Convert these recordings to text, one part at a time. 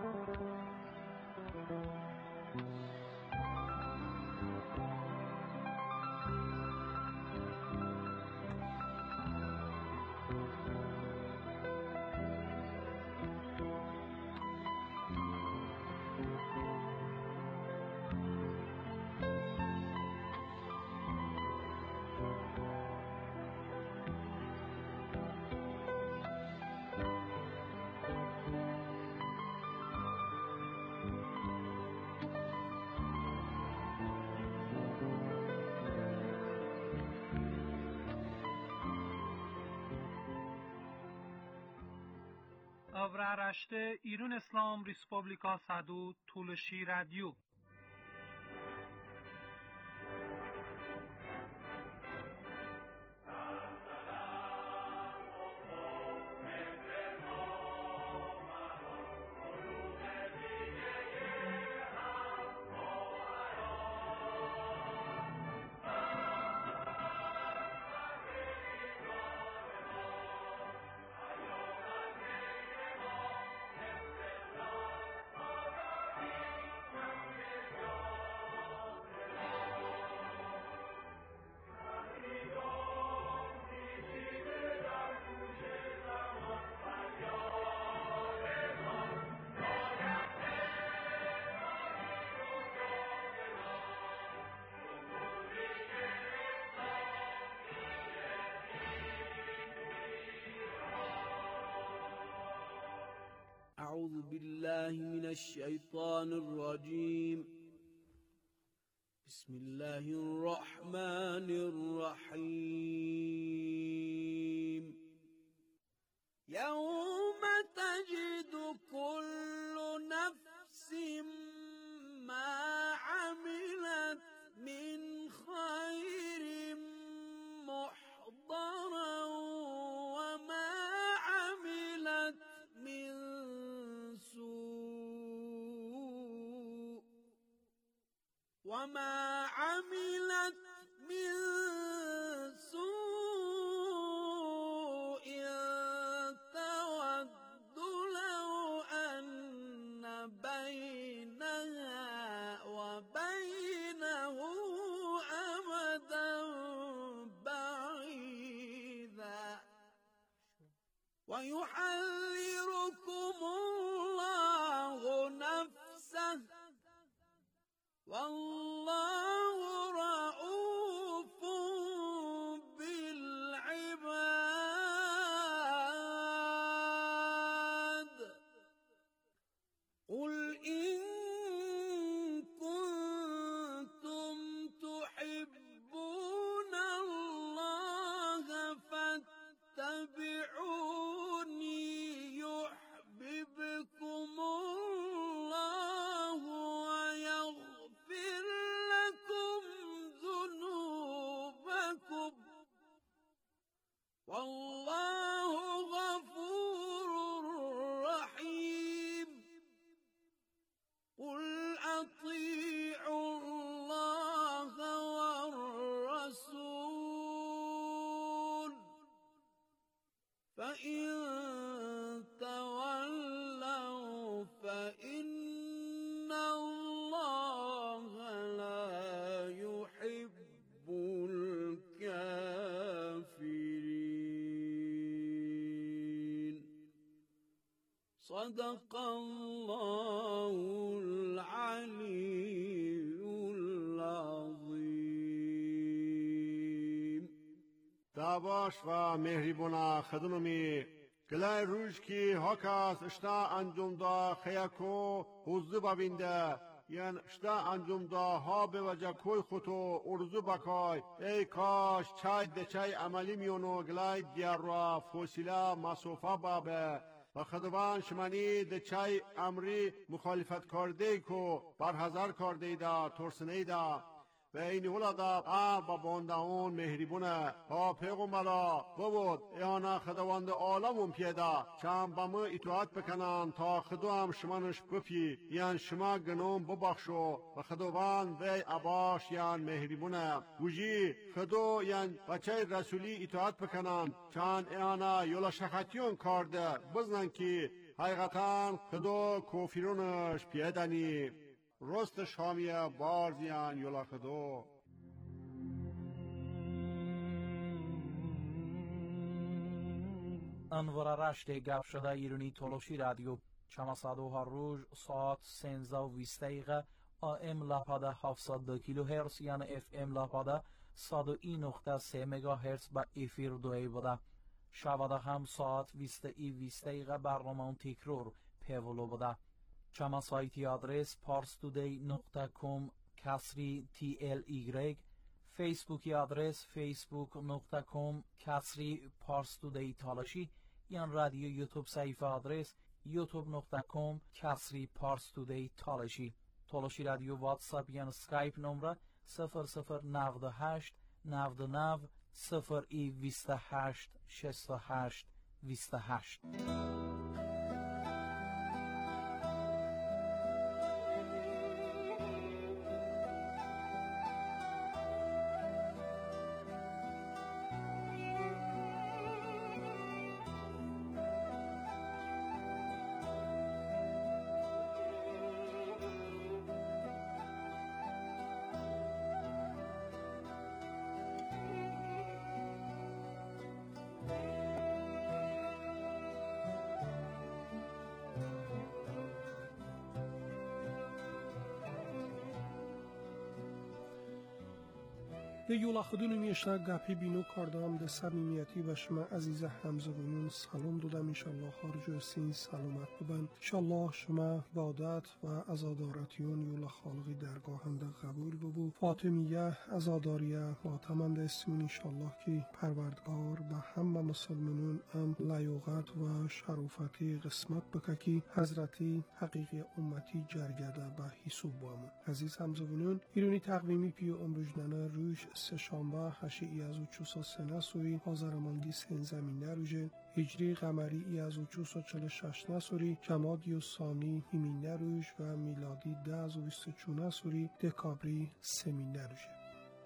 Avraaraşte İran İslam Respublika Sadu Tuluşi Radyo. أعوذ بالله من الشيطان الرجيم. بسم الله الرحمن الرحيم. يوم تجد كل نفس ما عملت من خير محضرا وما عملت من سوء تود لو أن بينها وبينه أمدا بعيدا ويحذركم الله نفسه والله رؤوف بالعباد. قل إن كنتم تحبون الله فاتبعوني يحببكم الله ويغفر لكم ذنوبكم والله غفور رحيم. قل أطيعوا الله والرسول فإن تولوا فإن الله لا يحب الكافرين. صدق الله العلي العظيم. دعواش و مهربونا خدممی گلای روش کی هکاس اشتا انجام دا خیاکو حوزو ببینده یعن اشتا انجام دا ها به وجه کوی خودو ارزو بکای ای کاش چای دچای عملی میونو گلای دیار را فوسیلا مسوفا بابه و خدوان شمانی دچای امری مخالفت کرده کو برحضر کرده دا ترسنه دا و این ولدا با باندهون مهربونه ها پیغمبرا بود ایانا خداوند عالمون پیدا چند با ما اطاعت بکنن تا خدا هم شمانش بپی یعن شما گنوم ببخشو و خداوند وی عباش یعن مهربونه وجی خدا یعن بچه رسولی اطاعت بکنن چند ایانا یولا شخطیون کرده بزنن که حقیقتا خدا کوفیرونش پیدنی رست شامیه بارزیان یولا خدا انور رشت گپ شده ایرانی تولوشی رادیو چماسادو هر روز ساعت 13:20 AM لپاده 702 کیلوهرتز یعنی FM لپاده 101.3 مگاهرتز با افیر دوی بوده. شباده هم ساعت 20:20 برنامه تکرار پیولو بوده. چما سایتی آدرس parstoday.com کسری TLY، فیسبوکی آدرس facebook.com کسری parstoday تالاشی، یا رادیو یوتیوب صفحه آدرس youtube.com کسری parstoday تالاشی. تالاشی رادیو واتساپ یا اسکایپ نمره 0098 99 028 68 28. ده یولا خودونو میشنا گپی بینو کردم ده صمیمیتی و شما عزیز همزبونون سلام دادم. انشالله خارج سین سلامت ببن. انشالله شما بادت و عزادارتیون یولا خالقی درگاهنده قبول ببو. فاطمیه عزاداریه ماتمند اسمون انشالله که پروردگار و همه مسلمانون ام لیاقت و شرافتی قسمت بککی حضرتی حقیقی امتی جرگده به حسوب بامون. عزیز همزبونون ایرانی تقویمی پیو امروجنانه روش سهشنبه 8/403 سوری آذرمانگی سین زمینه روژه هجری قمری از 446 نسوری جمادی و ثانی همینه روژ و میلادی 10/24 سوری دکابری سمینه روژه.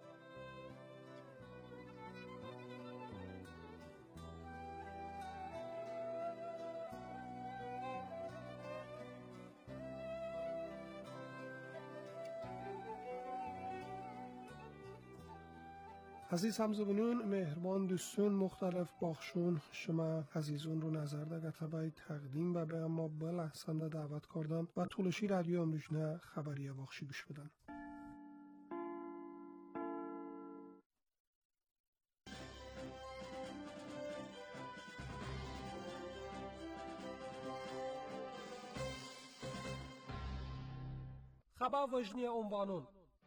عزیز همزبونون مهربان دوستون مختلف باخشون شما عزیزون رو نظر ده گتبای تقدیم و به اما بلحسنده دعوت کردم و طولشی رادیو امروجنه خبریه باخشی گوش بدن. خبر وجنی عنوانون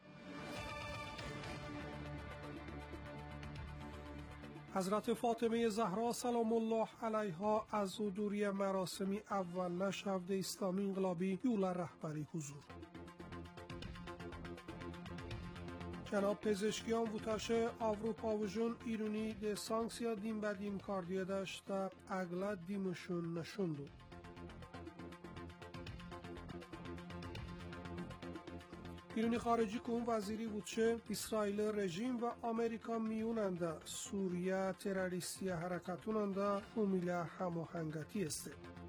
حضرت فاطمه زهرا سلام الله علیها از حضوری مراسمی اول نشفت اسلامی انقلابی یولا رهبری حضور. جناب پزشکیان ووتاش آوروپا و جون ایرونی ده سانکسیا دیم بدیم کاردیه داشته اگلا دیمشون نشوندو. ایرانی خارجی کن وزیری بودشه اسرائیل رژیم و آمریکا میوننده سوریه تروریستی حرکتوننده امیله هماهنگتی است.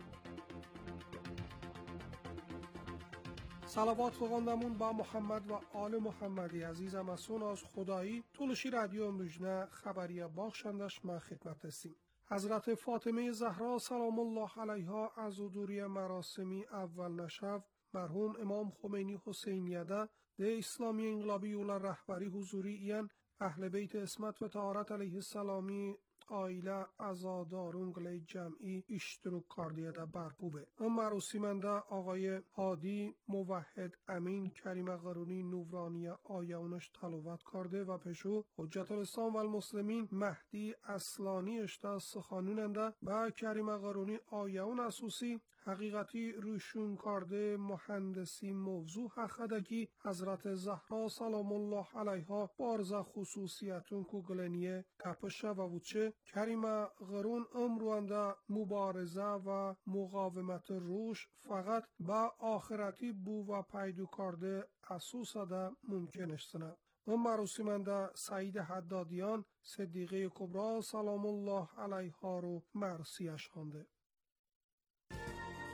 صلوات بخواندمون با محمد و آل محمدی. عزیزم اسون از خدایی طولشی رادیو امروجنه خبریه باخشندش ما خدمت هستیم. حضرت فاطمه زهرا سلام الله علیها از حضوری مراسمی اول نشف مرحوم امام خمینی حسینیده ده اسلامی انقلابی یولا رهبری حضوری این اهل بیت اسمت و طهارت علیه السلامی آیله عزادارون گلی جمعی اشتراک کردیه ده برپوبه. اون مراسمنده آقای هادی موحد امین کریم قرونی نورانی آیونش تلاوت کرده و پشو حجت الاسلام و المسلمین مهدی اصلانی اشتا سخانوننده و کریم قرونی آیون اسوسی حقیقتی روشون کرده مهندسی موضوع حقدکی حضرت زهرا سلام الله علیها بارزا خصوصیتون کو گلنیه کپشه و وچه کریم غرون امروانده مبارزه و مقاومت روش فقط با آخرتی بو و پیدو کرده اسوسه ده ممکن استنه. اون مراسمنده سعید حدادیان صدیقه کبرا سلام الله علیها رو مرسیش خونده.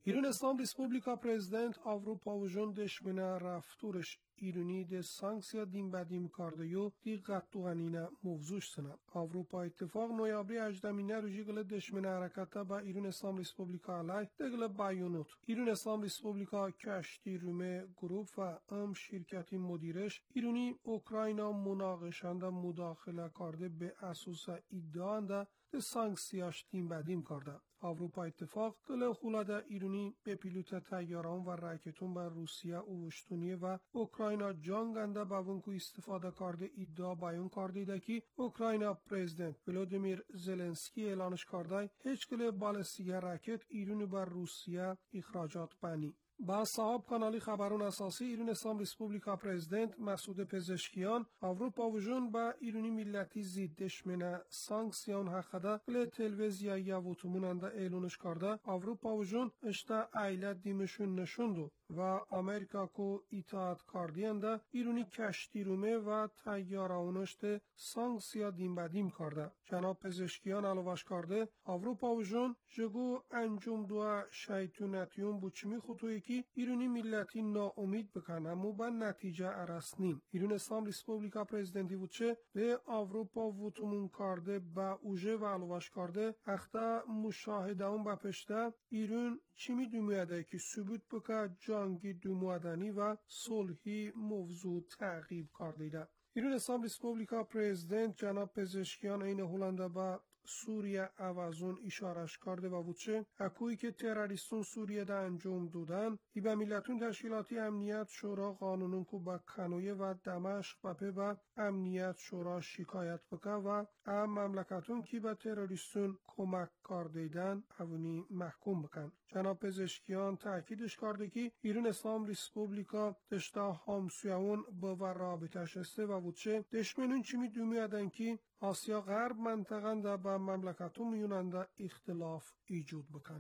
İran İslam Respublika Prezident Avrupa Ujun deşmine rafturş İruni de sanksiya din bedim kardeyo diqqat tuğanine mevzuş sına. Avrupa İttifaq noyabri 18 rujigl deşmine harekata ba İran İslam Respublika alay degl bayonut. İran İslam Respublika کشتی رومه گروپ و شرکت مدیرش ایرانی اوکراینا مناقشنده مداخله کرده به اساس ادعا ده سانکسیاش تیم بدیم کرده. avrupa ittifaq دل خولده ایرانی به پیلوت تیاران و راکتون به روسیه اوشتونیه و اوکراینا جانگنده باونکو استفاده کرده ادعا بیان کرده که اوکراینا پرزیدنت ولودیمیر زلنسکی اعلانش کرده هیچ گله بالستیک راکت ایرانی بر روسیه اخراجات بنی. با صاحب کانالی خبرون اساسی ایران اسلام ریسپوبلیکا پرزیدنت مسعود پزشکیان avrupa وجون با ایرانی ملتی زید دشمنه سانکسیون حقده گل تلویزیایی وطموننده اعلانش کرده avrupa وجون اشتا ایلت دیمشون نشوندو و امریکا کو اطاعت کردینده ایرانی کشتی رومه و تیارانشت سانکسیا دیم بدیم کرده. جناب پزشکیان علاوش کرده avrupa وجون جگو انجام دو شیطونتیون بوچمی خطوی که ایرانی ملتی ناامید بکنه مو با نتیجه ارسنیم. ایران اسلام ریسپوبلیکا پرزیدنتی وچه به avrupa وطمون کرده با اوژه و علاوش کرده اختا مشاهده اون با پشته ایران چی می دومیده که ثبوت بکه جنگی دومودنی و صلحی موضوع تعقیب کرده. ایران اسلام ریسپوبلیکا پرزیدنت جناب پزشکیان این هلنده با سوریه اوازون اشارش کرده و وچه اکویی که تروریستون سوریه ده انجام دودن ای به ملتون تشکیلاتی امنیت شورا قانونون کو با کنویه و دمشق و پی با امنیت شورا شکایت بکه و مملکتون که به تروریستون کمک کردیدن اونی محکوم بکن. جناب پزشکیان تاکیدش کرده که ایران اسلام ریسپوبلیکا دشتا همسویون با رابطش استه و وچه دشمنون چی می دومیدن که آسیا غرب منطقه ده با مملکتون میوننده اختلاف ایجاد بکن.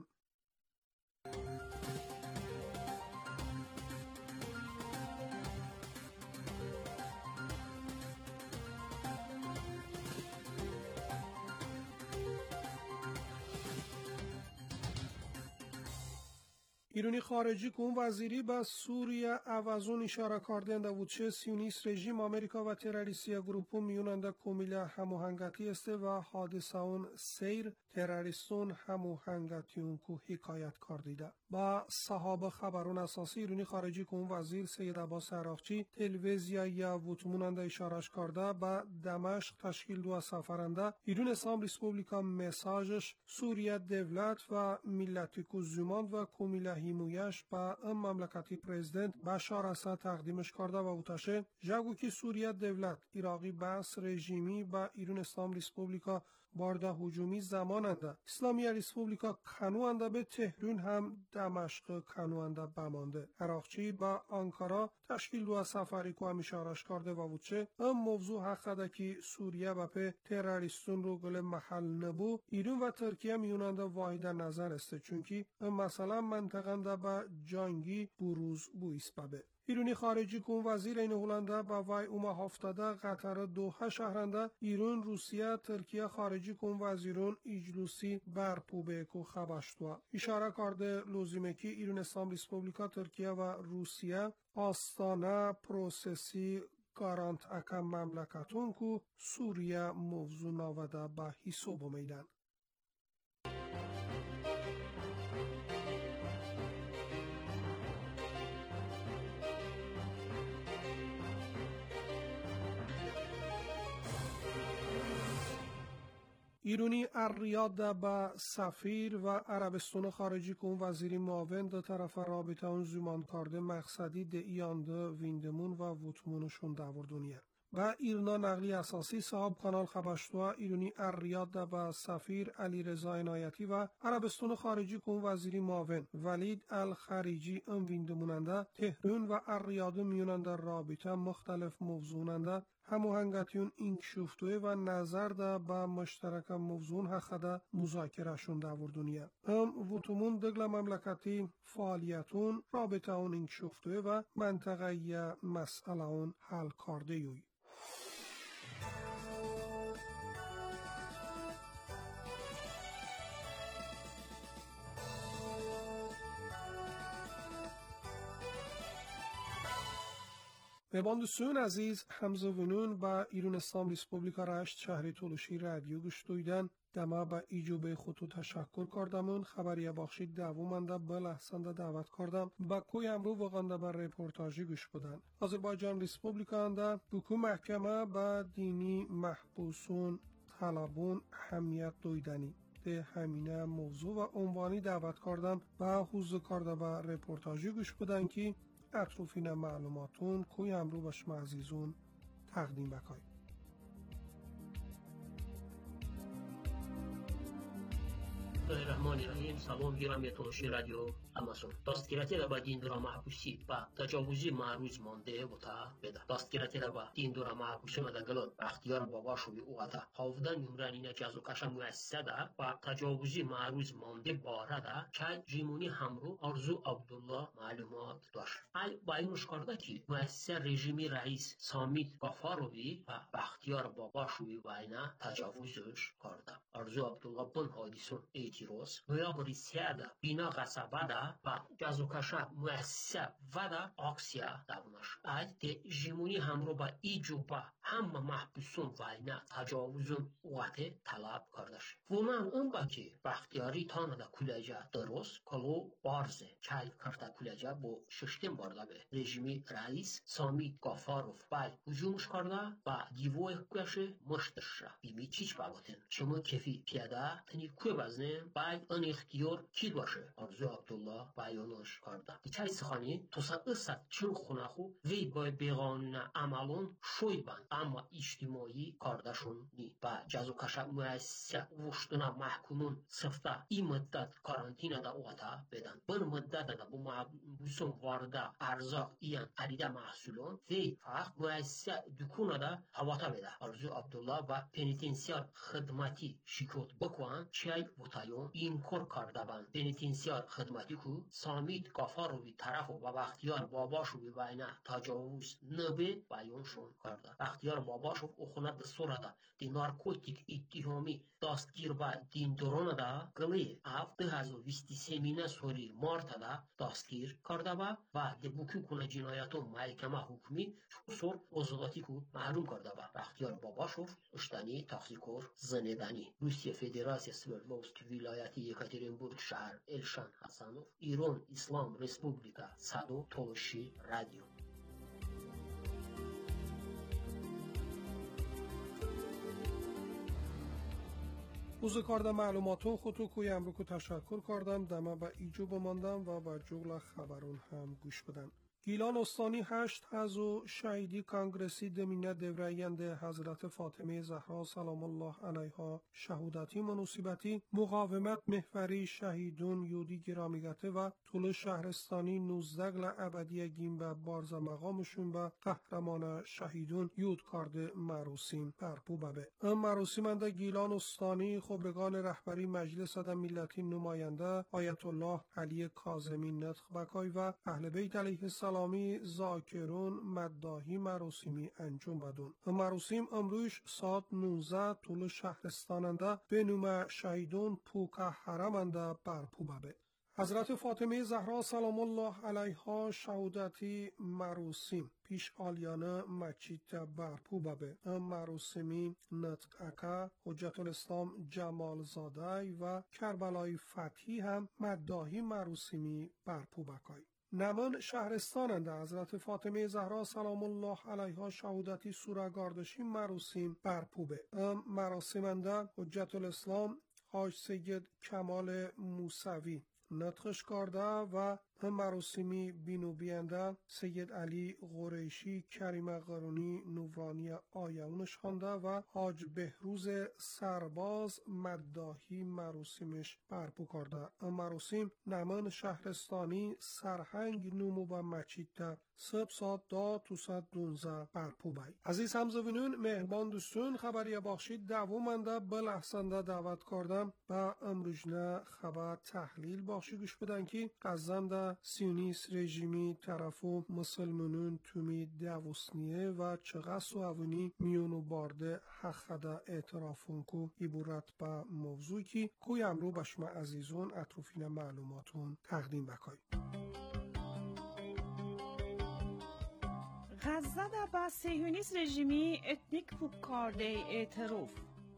ایرانی خارجی کن وزیری به سوریه اوازون اشاره کردند و چه سیونیست رژیم آمریکا و تروریستی گروپون میوننده کمیله هماهنگتی است و حادثه اون سیر تروریستون هماهنگتیون کو حکایت کردیده. با صحابه خبرون اساسی ایرانی خارجی کن وزیر سید عباس عراقچی تلویزیایی وطموننده اشارش کرده به دمشق تشکیل دو سفرنده ایران اسلام ریسپوبلیکا مساجش سوریه دولت و ملتی کو زمان و کمیله هیمویش با ام مملکتی پرزیدنت بشار اسد تقدیمش کرده و اوتاشه جگو که سوریه دولت ایراقی بس رژیمی با ایران اسلام ریسپوبلیکا بارده هجومی زماننده اسلامی ریسپوبلیکا کنوانده به تهران هم دمشق کنوانده بمانده. عراقچی با آنکارا تشکیل دو سفری که هم اشارش کرده و وچه ام موضوع حقده که سوریه و په تروریستون رو گل محل نبو ایران و ترکیه میوننده واحد نظر است چونکی مثلا منطقه با جنگی بروز بو اسبابه. ایرانی خارجی کن وزیر این هلنده با وای اوما هفتاده قطر دوحه شهرنده ایران روسیه ترکیه خارجی کن وزیرون اجلوسی برپوبه کو خبشتوا اشاره کرده لزومه که ایران اسلام ریسپوبلیکا ترکیه و روسیه آستانه پروسسی گارانت اکم مملکتون کو سوریه موضوع ناوده به حساب میدن. ایرانی الریاد با سفیر و عربستان خارجی کن وزیری معاون در طرف رابطه اون زمان کرده مقصدی ده ایانده ویندمون و وطمونشون داوردونیه. با ایرنا نقلی اساسی صاحب کانال خبشتوا ایرانی الریاد با سفیر علی رضا عنایتی و عربستان خارجی کن وزیری معاون ولید الخریجی ام ویندموننده تهران و الریاد میوننده رابطه مختلف موضوعنده هماهنگتیون انکشفتوی و نظر ده با مشترک موضوع حقده مذاکرهشون داوردونیه. وطمون دگل مملکتی فعالیتون رابطه اون انکشفتوی و منطقه مسئله اون حل کرده یوی. مهمان دوستان عزیز همزوینون با ایران اسلام ریسپوبلیکا رشت شهر تولوشی رادیو گوش دویدن دما با ایجوب خودتو تشکر کردمون خبری بخشید دوامنده به لحظنده دعوت کردم با کوی امرو وقانده بر رپورتاجی گوش بدن آذربایجان ریسپوبلیکا انده بکو محکمه با دینی محبوسون طلبون همیت دویدنی ده همینه موضوع و عنوانی دعوت کردم و حوزه کرده با رپورتاجی گوش بدن که اطروفین معلوماتون کوی امرو با شما عزیزون تقدیم بکای. الرحمن الرحیم. سلام گرامی تولوشی رادیو اماسون. دستگیری را با دین دورا محبوسی و تجاوزی معروض مانده و تا بده. دستگیری را با دین دورا محبوسی مدگلون اختیار باباشوی او اتا. حافظان یمرانی جزو کشم مؤسسه ده و تجاوزی معروض مانده باره ده که جیمونی همرو آرزو عبدالله معلومات داشت. ای با این مشکارده که مؤسسه رژیمی رئیس سامیت غفاروی و اختیار باباشوی و اینا تجاوزش کرده. آرزو عبدالله بن حادثون ایتیروس نویابری سیاده بینا غصبه و جزوکشه مؤسسه و ده آکسیا دونش ای ده جیمونی همرو با ایجو با همه محبوسون و اینا تجاوزون وقت طلب کردش ونان اون با که بختیاری تانه ده کلیجه درست کلو بارزه چای کرده کلیجه با ششتیم برده به رژیمی رئیس سامیت غفاروف بای هجومش کرده و دیوه کشه مشتش را بیمی چیچ بابتن شما کفی پیاده تنی کوی بزنه باید آن اختیار کی باشه آرزو عبدالله بیانش کرده چای سخانی توسا اصد چون خونه خو وی با بیقانون عملون شوی بند اما اجتماعی کاردشون نی با جزو کشه مؤسسه وشتنا محکومون صفته این مدت کارانتین دا اوتا بدن بر مدت دا با محبوسون وارده ارزاق ایان عریده محصولون وی فقط مؤسسه دکونه دا هواتا بده آرزو عبدالله و پنیتنسیار خدمتی شکوت بکوان چای بوتایون این کار کرده بند پنیتنسیار خدمتی کو سامیت غفاروی طرف و بختیار باباشوی و اینا تجاوز نبه بیانشون کرده بختیار باباشو اخونت صورت دی نارکوتیک اتهامی دستگیر با دین درون دا گلی اف 2023 سوری مارت دا دستگیر کرده و دی بوکی کنه جنایتو محکمه حکمی سور اوزلاتی کو معلوم کرده بختیار باباشوف اشتانی تاکسیکور زندانی روسیه فدراسیون سوردلوفسک ولایتی یکاترینبورگ شهر الشان حسنوف ایران اسلام ریسپوبلیکا صدو تولوشی رادیو اوزه کارده معلوماتون خودتو کوی امرو که تشکر کردم دمه با ایجو بماندم و با جغل خبرون هم گوش بدن گیلان استانی 8 هزو شهیدی کانگرسی دمینه دورینده حضرت فاطمه زهرا سلام الله علیها شهودتی منوسیبتی مقاومت محوری شهیدون یودی گرامیگته و طول شهرستانی 19 گل ابدی گیم و بارز مقامشون و قهرمان شهیدون یود کرده مراسم برپو ببه مراسمنده گیلان استانی خبرگان رهبری مجلس ملتی نماینده آیت الله علی کاظمی نطق بکای و اهل بیت علیه السلام زاکرون مداحی مراسمی انجام بدون مراسم امروز ساعت 19 طول شهرستاننده به نام شهیدون پوکا حرمنده برپو ببه حضرت فاطمه زهرا سلام الله علیها شهودتی مراسم پیش آلیانه مچیت برپو ببه مراسمی نطق اکا حجت الاسلام جمال زاده و کربلای فتحی هم مداحی مراسمی برپو بکای نمان شهرستاننده حضرت فاطمه زهرا سلام الله علیها شهودتی سورگاردشی مراسم برپوبه مراسمنده حجت الاسلام حاج سید کمال موسوی نطقش کرده و مراسمی بینوبینده سید علی قریشی کریم قرونی نورانی آیونش خوانده و حاج بهروز سرباز مداحی مراسمش برپا کرده مراسم نمان شهرستانی سرهنگ نومو و مچیده سب ساعت دا تو ساعت 12 برپا بای عزیز همزوینون مهربان دوستون خبری بخشید دوامنده به لحظنده دعوت کردم و امروزنه خبر تحلیل بخشی گوش بدن که قزم سیونیست رژیمی طرفو مسلمانون تومی دوستنیه و چقدر سوابونی میونو بارده حقده اعترافون کو عبارت با موضوعی که کوی امرو با شما عزیزون اطروفین معلوماتون تقدیم بکای Gazze'da ba Siyonist rejimi etnik pukkade e'tirof.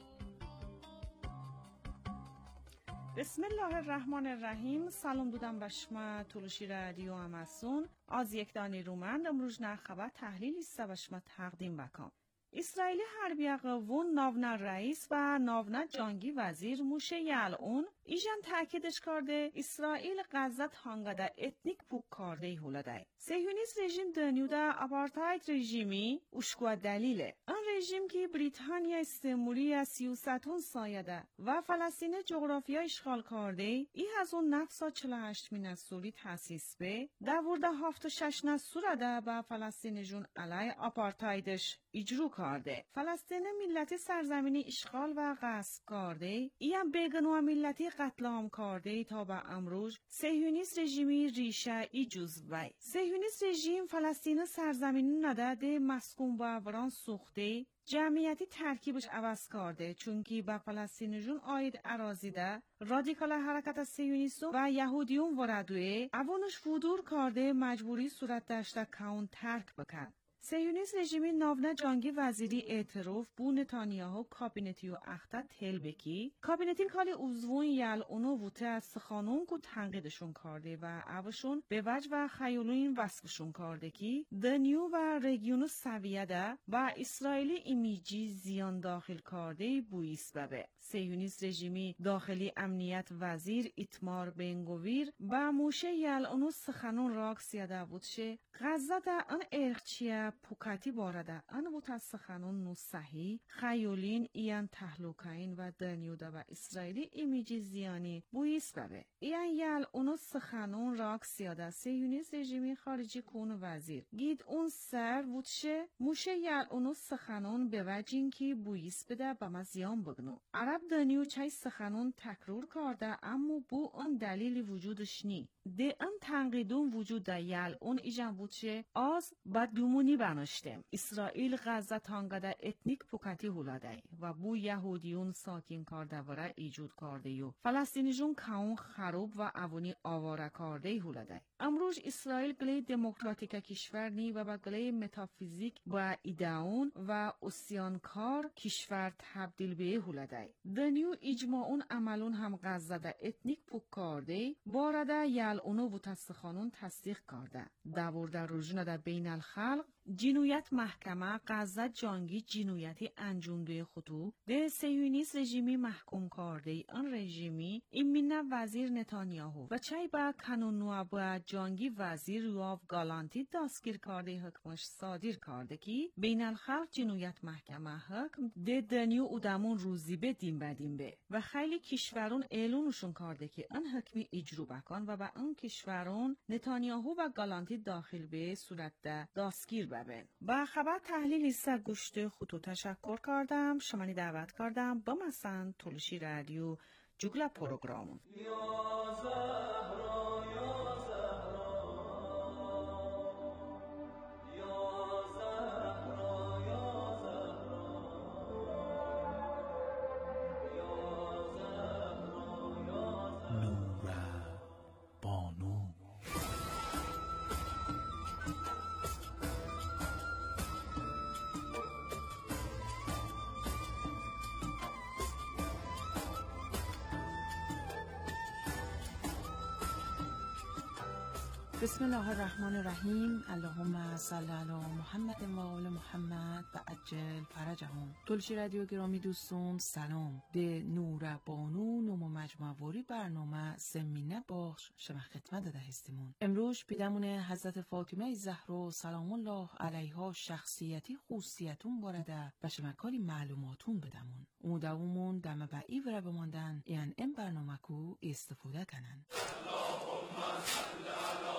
بسم الله الرحمن الرحیم. سلام دودم بشما تولشی رادیو اماسون از یک دانی رومند امروز نه خبر تحلیلی است بشما تقدیم بکم. اسرائیل حربی قوون ناونا رئیس و ناونا جانگی وزیر موشه یعلون ایجان تاکیدش کرده اسرائیل غزه هانگادا اتنیک پوک کرده هولدای. صهیونیست رژیم دنیودا آپارتاید رژیمی اشکوا دلیله. آن رژیم که بریتانیا استعماری از 300 سایده و فلسطین جغرافیا اشغال کرده ای از اون نفسا 48 من سوری تاسیس به دورده 76 نسوره با فلسطین جون علی آپارتایدش اجرو کرده. فلسطین ملتی سرزمینی اشغال و غصب کرده ای هم بگنو ملتی قتل عام کرده تا به امروز صهیونیست رژیمی ریشه ای جزوی. صهیونیست رژیم فلسطین سرزمینی نداده مسکون و وران سوخته جمعیتی ترکیبش عوض کرده چون که به فلسطین جون آید اراضی ده رادیکال حرکت صهیونیست و یهودیون وردوه اوانش ودور کرده مجبوری صورت داشته کون ترک بکن. صهیونیست رژیمی ناونا جانگی وزیری اعتراف بو نتانیاهو کابینتیو اختا تل بکی کابینتی کالی عضوون یل اونو ووته از سخانون کو تنقیدشون کرده و اوشون به وجه و خیولوین وصفشون کرده کی دنیو و رگیونو سویه ده و اسرائیلی ایمیجی زیان داخل کرده بویس ببه. صهیونیست رژیمی داخلی امنیت وزیر ایتمار بنگویر با موشه یل اونو سخانون راک سیاده بودشه غزه ده ان ارخچیه پوکاتی بارده ان متاسخانون نو صحیح خیولین ایان تحلوکاین و دنیودا و اسرائیلی ایمیجی زیانی بویس ببه. ایان یل اونو سخانون راک سیاده صهیونیست رژیمی خارجی کون وزیر گید اون سر وودشه موشه یل اونو سخانون به وجین کی بویس بده با مزیان بگنو. عرب دنیو چای سخانون تکرار کرده اما بو اون دلیلی وجودش نی. ده ان تنقیدون وجود ده یل اون ایجان بودشه از بدگمونی بناشتم. اسرائیل غزه تانگادا اتنیک پوکاتی هولاده و بو یهودیون ساکین کرده وره ایجود کرده یو فلسطینی جون کون خروب و اوانی آواره کرده هولاده. امروز اسرائیل گلی دموکراتیک کشور نی و با گلی متافیزیک با ایدئون و اسیانکار کشور تبدیل به هولاده. دنیو اجماعون عملون هم غزه ده اتنیک پوک کرده بارده یل اونو بوتستخانون تصدیق کرده. دورده روزنه ده بین الخلق جنایت محکمه غزه جانگی جنایتی انجامده خطو به صهیونیست رژیمی محکوم کرده. آن رژیمی ایمینه وزیر نتانیاهو و چای با کانونوا با جانگی وزیر یواف گالانتی دستگیر کرده حکمش صادر کرده که بین الخلق جنایت محکمه حکم ده دنیو ادامون روزی به دیم به و خیلی کشورون اعلانشون کرده که آن حکمی اجرا بکن و با آن کشورون نتانیاهو و گالانتی داخل به صورت ده دستگیر ببین. با خبر تحلیلی سر گوشت خودتو تشکر کردم. شمانی دعوت کردم با مثلا تولشی رادیو جوگلا پروگرامون. بسم الله الرحمن الرحیم. اللهم صل علی محمد و آل محمد و عجل فرجهم. تولشی رادیو گرامی دوستان سلام. به نور بانو نوم مجموعی برنامه سمینه باش شما خدمت داده هستیمون. امروز پیدمون حضرت فاطمه زهرا سلام الله علیها شخصیتی خصوصیتون وارده و شما کاری معلوماتون بدمون. اودمون دم بعی وره بماندن یعنی این برنامه کو استفاده کنن. اللهم صل علی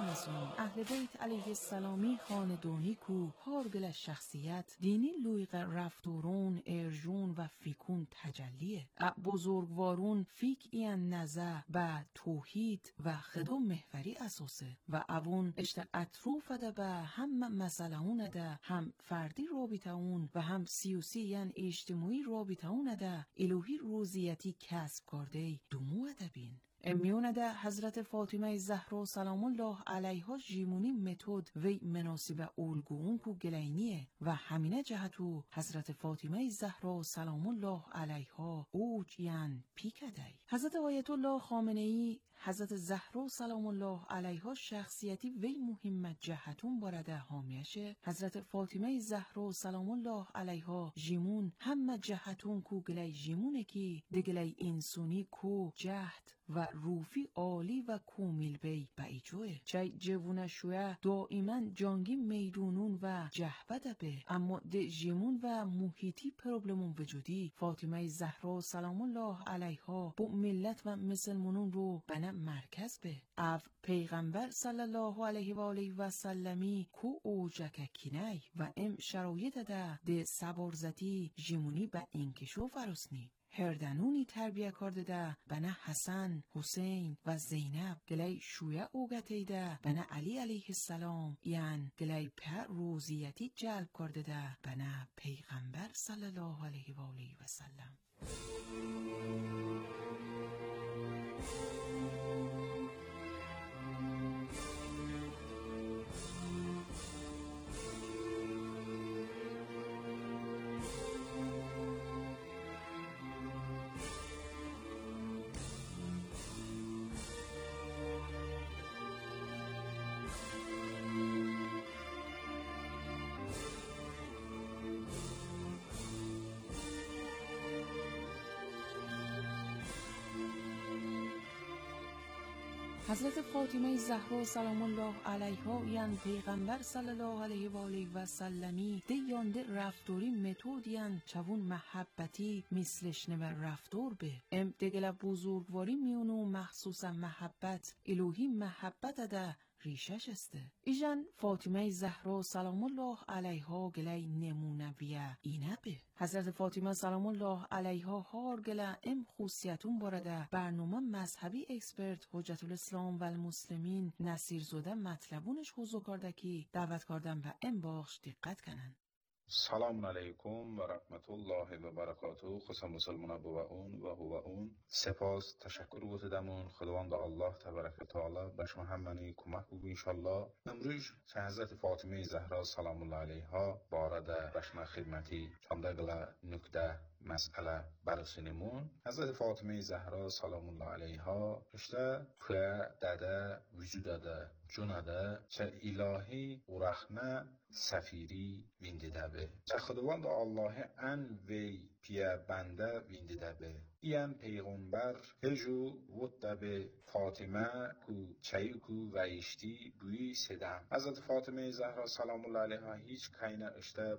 امازون اهل بیت علیه السلامی خاندانی کو هارگل شخصیت دینی لویق رفتورون ارجون و فیکون تجلیه بزرگوارون فیک این نزه و توحید و خدو محوری اساسه و اون اشت اطروف ده به هم مسئله ده هم فردی رابطه اون و هم سیوسی یعنی اجتماعی رابطه اون ده الوهی روزیتی کسب کرده دمو بین. امیون ده حضرت فاطمه زهرا سلام الله علیها جیمونی متد و مناسب الگوون کو گلینیه و همینه جهتو حضرت فاطمه زهرا سلام الله علیها اوج یعن پیکده. حضرت آیت الله خامنه ای حضرت زهرا سلام الله علیها شخصیتی وی مهمت جهتون بارده حامیشه. حضرت فاطمه زهرا سلام الله علیها جیمون همه جهتون کو گلی جیمونه کی دگلی انسونی کو جهت و روفی عالی و کومیل بی ایجوه چای جوونه شوه دائما جانگی میدونون و جهبده به اما ده جیمون و محیطی پروبلمون وجودی فاطمه زهرا سلام الله علیها با ملت و مسلمانون رو بنا مرکز به پیغمبر صلی الله علیه و آله و سلمی کو اوجک کینای و ام شرایط ده سبارزتی جیمونی به انکشو فرسنی هردنونی تربیه کرده ده بنا حسن، حسین و زینب گلی شویه اوگته ده بنا علی علیه السلام یعن گلی پر روزیتی جلب کرده ده بنا پیغمبر صلی الله علیه و آله و سلم. حضرت فاطمه زهرا سلام الله علیها یعن پیغمبر صلی الله علیه و آله و سلمی ده یانده رفتاری متد یعن چون محبتی مثلش نو رفتار به ام دگل بزرگواری میونو مخصوصا محبت الوهی محبت ده ریشش استه ایجان فاطمه زهرا سلام الله علیها گلی نمونه بیه اینه به حضرت فاطمه سلام الله علیها هار گله ام خوصیتون بارده برنامه مذهبی اکسپرت حجت الاسلام و المسلمین نصیر زوده مطلبونش حضور کرده که دعوت کردن و ام باخش دقت کنن. سلام علیکم و رحمت الله و برکاته. خصوصا مسلمان و اون سپاس تشکر گوتدمون خداوند الله تبارک و تعالی به شما همانی کمک بگو انشالله. امروز که حضرت فاطمه زهرا سلام الله علیها بارده بشما خدمتی چانده گله نکته مسئله برسونیمون. حضرت فاطمه زهرا سلام الله علیها اشته که داده وجود داده جونده چه الهی ورخنه سفیری ویندیده به چه خداوند الله ان وی پیه بنده ویندیده به این پیغمبر هجو ود به فاطمه کو چایی کو و اشتی بوی سدم. حضرت فاطمه زهرا سلام الله علیها هیچ کینه اشته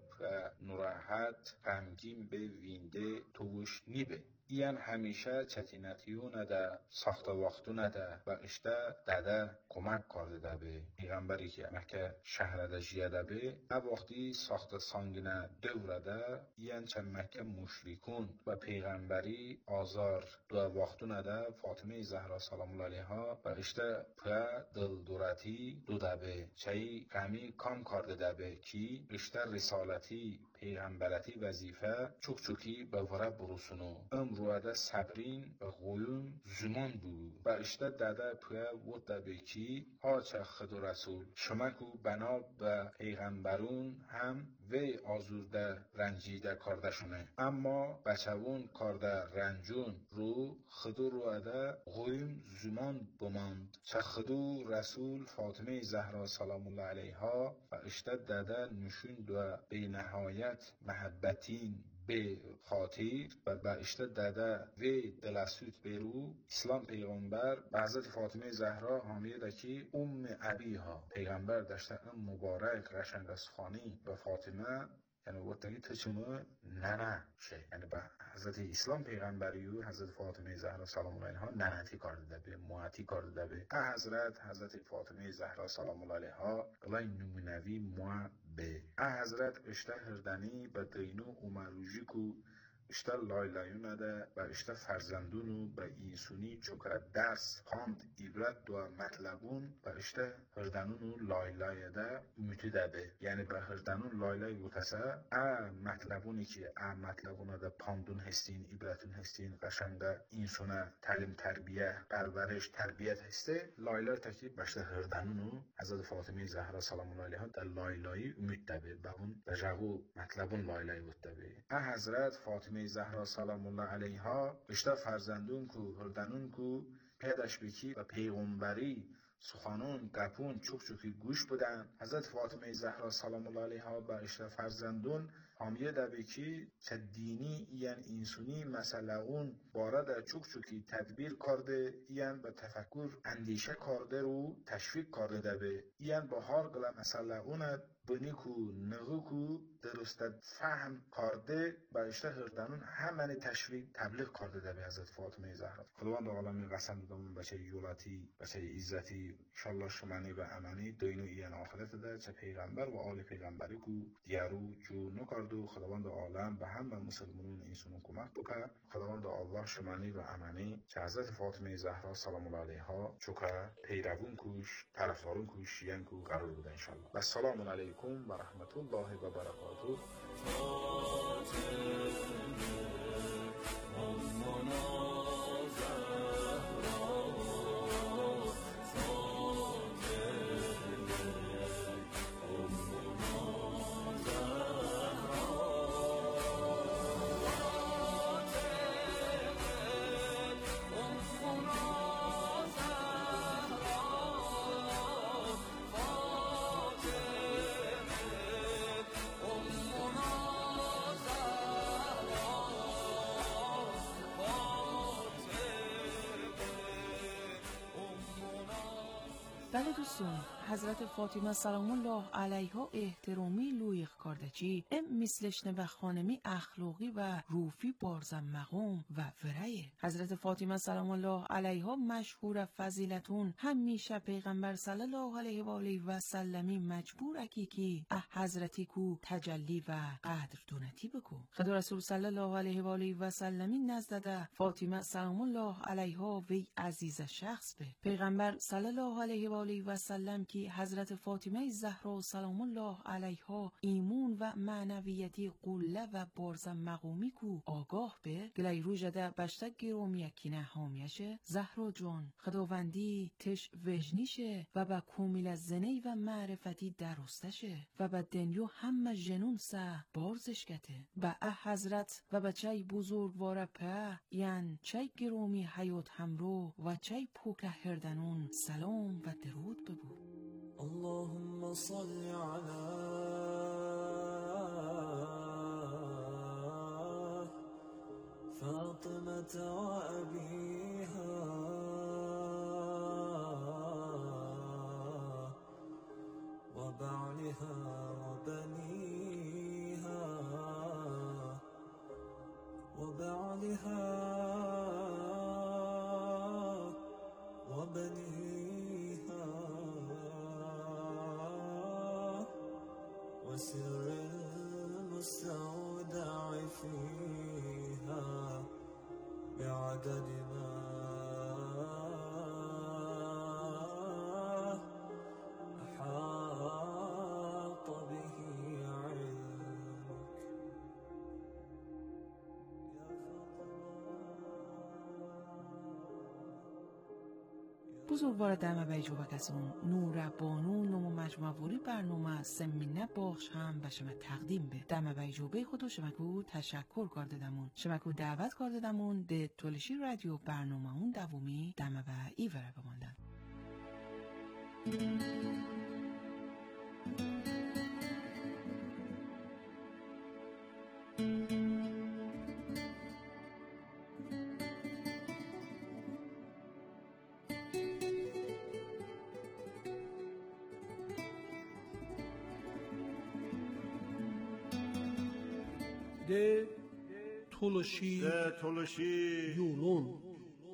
نراحت غمگین به وینده توش نیبه. این همیشه چتینتیون ده ساخت وقتون ده و اشته داده کمک کرده به پیغمبری که مکه شهر ده جیده به وقتی ساخت سانگینه دوره ده این چه مکه مشرکون و پیغمبری آزار دو وقتون ده فاطمه زهرا سلام الله علیها و اشته پر دل دورتی دو ده به چهی غمی کام کرده ده به کی اشته رسالتی پیغمبرتی وظیفه چوکی به وره بروسونو امروده صبرین و غیون زمان بود و اشته داده پوه وده به کی آچه خد و رسول شما کو بنا به پیغمبرون هم وی آزورده رنجیده کرده شونه اما بچهون کرده رنجون رو خدو روده غیون زمان بماند چه خدو رسول فاطمه زهرا سلام الله علیها و اشته داده نشون دو به نهایت محبتین به خاطر و به اشته داده و دلسوت برو اسلام پیغمبر به حضرت فاطمه زهرا حامیه ده که ام ابیها پیغمبر داشته ام مبارک قشنگ از خانی به فاطمه یعنی وقتی تو چما نه شه، یعنی به حضرت اسلام پیغمبری و حضرت فاطمه زهرا سلام الله علیها ننتی کار داده به موعتی کار داده به حضرت فاطمه زهرا سلام الله علیها قلای نمونوی مو به حضرت اشته هردنی به دینو اومروژی کو اشته لایلایون ده و اشته فرزندونو به اینسونی چوکر درس خاند عبرت و مطلبون و اشته هردنونو لایلای ده میتوده به، یعنی به هردنون لایلای بوتسه مطلبونی که مطلبونه ده پاندون هستین عبرتون هستین قشنگه اینسونه تعلیم تربیه پرورش تربیت هسته لایلای تکیب بشته هردنونو حضرت فاطمه زهرا سلام الله علیها در لایلایی میتوده به اون رجعو مطلبون لایلای بوده به حضرت فاطمه زهرا سلام الله علیها اشتا فرزندون کو هردنون کو پیدش بکی و پیغمبری سخانون گپون چوکی گوش بودن. حضرت فاطمه زهرا سلام الله علیها با اشتا فرزندون حامیه ده بکی چه دینی یعنی اینسونی مسئله اون بارد چوکی تدبیر کرده یعنی به تفکر اندیشه کرده رو تشویق کرده ده به یعنی با هر گله مسئله اون بنیکو نغوکو درست فهم کرده با اشته هردنون همه تشویق تبلیغ کرده ده به حضرت فاطمه زهرا. خداوند عالمین قسم دادم بچه یولتی بچه عزتی انشالله شمانی و امانی دینو این آخرت ده چه پیغمبر و آل پیغمبری کو دیارو جو نکردو. خداوند عالم به همه مسلمانون اینسونو کمک بکه. خداوند الله شمانی و امانی چه حضرت فاطمه زهرا سلام الله علیها چوکه پیروون کوش طرفدارون کوش یعنی کو قرار بوده انشالله. و سلام علیکم و رحمت الله و برکاته. بله دوستان، حضرت فاطمه سلام الله علیها احترامی لویخ کاردچی مثلشنه و خانمی اخلاقی و روفی بارزم مقام و ورایه. حضرت فاطمه سلام الله علیها مشهور فضیلتون همیشه پیغمبر صلی الله علیه و آله و سلمی مجبور اکی حضرتی کو تجلی و قدر دونتی بکو. خدا رسول صلی الله علیه و آله و سلمی نزده فاطمه سلام الله علیها وی عزیز شخص به. پیغمبر صلی الله علیه و آله و سلم که حضرت فاطمه زهرا سلام الله علیها ایمون و معنویتی قله و بارزم مقامی کو آگاه به گلی رو جده بشتک گیروم یکینه حامیشه. زهرا جان خداوندی تش وجنیشه و با کمیل زنی و معرفتی درستشه و با دنیو همه جنون سه بارزش کته با حضرت و با چای بزرگوار په یعن چای گیرومی حیات همرو و چای پوک هردنون سلام و درود ببو. اللهم صل على فاطمة وأبيها وبعلها وبنيها وبعلها وبنيها وسر المستودع فيها بعدد ما أحاط به علمك. بزرگوار دم بیجو بکسون نور بانو نمو مجموعوری برنامه سمینه باخش هم به شما تقدیم به دم بیجو به خودو شمکو تشکر کرده دمون شمکو دعوت کرده دمون ده تولشی رادیو برنامه اون دومی دم و ایوره بماندن. ده تولشی یولون.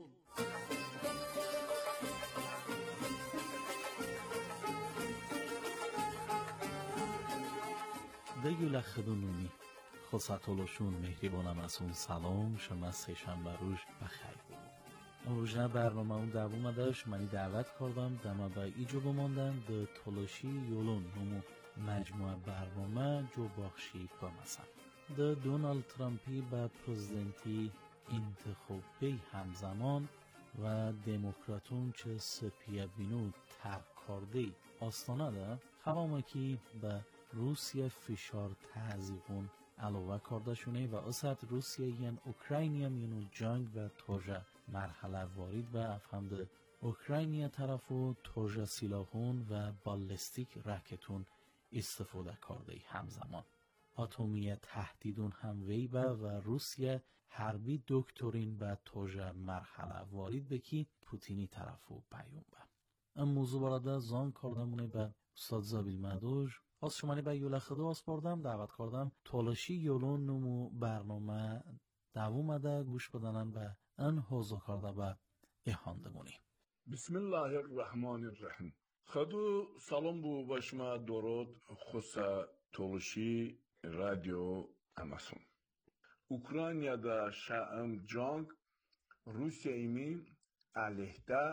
دیگه خدونومی خصاتولشون مهریبانم از اون سلام شما سهشنبه روز بخیر. روزنه برنامه اون دوام داشت منی دعوت کردم دما با ایجو بماندن ده تولشی یولون نمو مجموعه برنامه جو بخشی کنسن. ده دونالد ترامپی با پرزیدنتی انتخابی همزمان و دموکراتون چه سپیه بینو ترک کرده آستانه ده خواهمکی به روسیه فشار تعذیبون علاوه کرده شونه و اصد روسیه ین اوکراینیا میونو جنگ و توجه مرحله وارد و افهمده اوکراینیا طرفو توجه سلاحون و بالستیک راکتون استفاده کرده همزمان. اتمی تهدیدون هم ویبه و روسیه حربی دکترین به توجه مرحله وارد بکی پوتینی طرفو پیون به. این موضوع براده زان کردمونه به استاد زابیل مدوش از شمانی به یوله خدو آسپاردم دعوت کردم تولشی یولون نمو برنامه دوومده گوش بدنن به ان حوضو کرده به ایهاندمونی. بسم الله الرحمن الرحیم. خدو سلام بو باشما درود خصا تولشی رادیو اماسون. اوکراینیا دا شام جنگ روسیه ایمی علیهده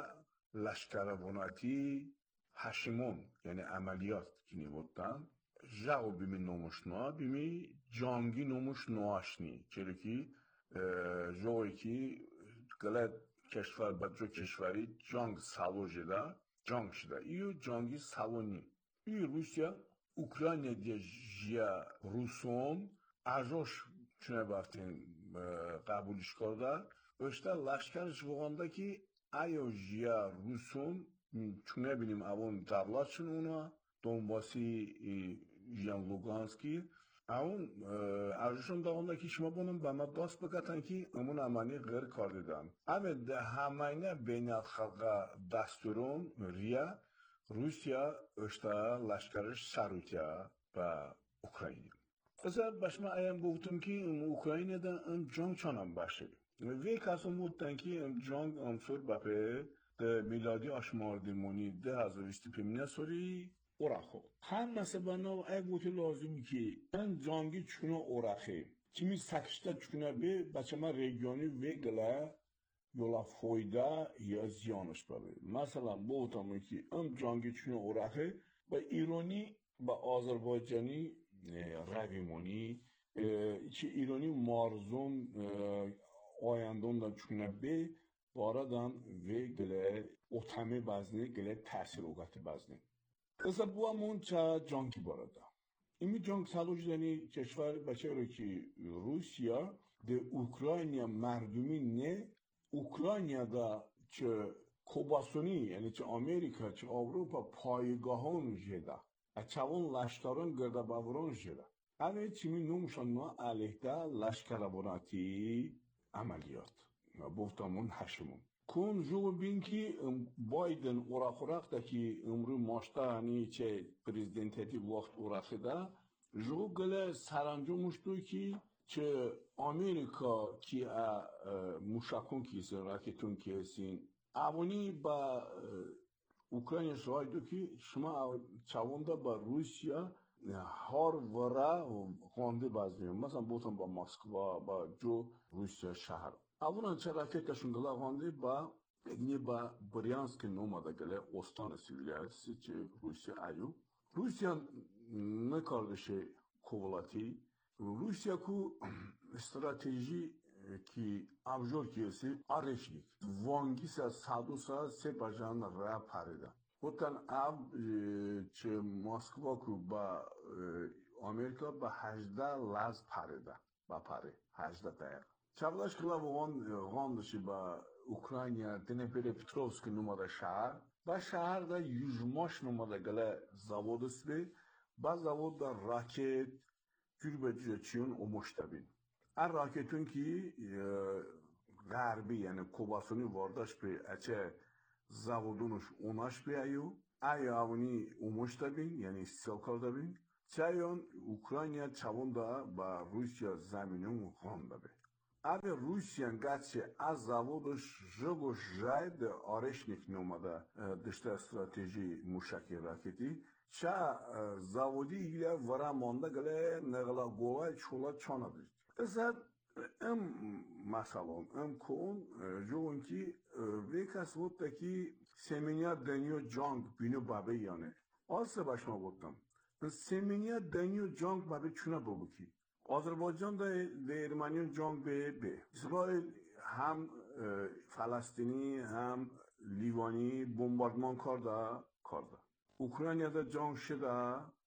لشکرابوناتی هشیمون یعنی عملیات کنی بودن جاو بیمی نموشنا بیمی جانگی نموشنواشنی چرا که جوی که گلت کشور بدجو کشوری جنگ سالو جدا جنگ شده ایو جنگی سالونی ایو روسیا اوکراینیا دیه جیا روسون اجوش چونه بافتین قبولش کرده اشتا لشکرش وغانده که ایو جیا روسون چونه بینیم اون دولتشون اونا دونباسی جیان لوگانسکی اون ارزشون داغنده که شما بونم به ما داست بکتن که امون امانی غیر کار دیدن اما ده همینه بین الخلقه دستورون ریا روسیا اشتا لشکرش سروتیا به اوکراینی بسر بشما ایم گفتم که اوکراینی ده ام جنگ چانم باشه وی کسان بودن که ام جنگ امسور بپه ده میلادی آشماردیمونی 2025 سوری اوراخو هم مثل بنا ای گوتی لازمی که من جانگی چونه اوراخه چیمی سکشتا چونه به بچه ما ریگیونی ویگله یولا فویده یا زیانش بره مثلا بودم که ام جانگی چونه اوراخه با ایرانی با آذربایجانی رویمونی چه ایرانی مارزون آیندون دا چونه به باردان ویگله اتمه بزنه گله تأثیر اوگت بزنه اصلا بو همون چه جانگی بارده ایمی جانگ سالوش دانی کشور بچه رو که روسیا ده اوکراینیا مردمی نه اوکراینیا دا چه کوباسونی یعنی چه امریکا چه اروپا پایگاهان جده اچوان لشکران گرده باوران جده همه چیمی نومشان ما علیهده لشکرابوناتی عملیات بفتامون هشمون کن جو بین که بایدن اوراخوراخ دا که امرو ماشتا هنی چه پریزیدنتیتی وقت اوراخه دا جو گله سرانجامش دوی که چه امریکا که موشکون کیسه راکتون کیسین اوانی با اوکراین شوای دو که شما چوانده با روسیا هار ورا خونده بازدیم مثلا بودن با مسکوا با جو روسیا شهر اونا چه راکتشون گله خونده با اینی با بریانسک نومده گله استان سیویلیاسی چه روسیا ایو روسیا نکاردشه کولاتی روسیا کو استراتژی ki avjor kiyesi areşnik. Vangisa sadusa sepajan ra parida. Otan av çe Moskva ku ba Amerika ba 18 laz parida. Ba pare 18 tayar. Çavlaş kıla van dışı ba Ukrayna Dnepropetrovsk numara şehir. Ba şehirde yüzmaş numara gele zavodus ve ba zavodda raket gürbeci çiyon omoştabin. ار راکتون کی غربی یعنی کوباسونی وارداش به اچه زودونش اوناش بیایو ای اوانی اوموش دابین یعنی استیل کار دابین چایون اوکراینیا چاوندا با روسیا زمینون خونده به. Ave Rusiyan gachi az zavodش jogo jayd areshnik nomada dışta strateji muşaki raketi ça zavodi ile vara manda gale negla gova çula çanadı. Esad em masalon em kon jogun ki vekas vottaki semenya deniyor jang günü babe yani. Alsa başma vottam. Semenya deniyor jang babe çuna bobu ki. Azerbaycan'da ve Ermeniyan jang be. İsrail hem Falastini hem Livani bombardman karda. Ukrayna'da jang şeda.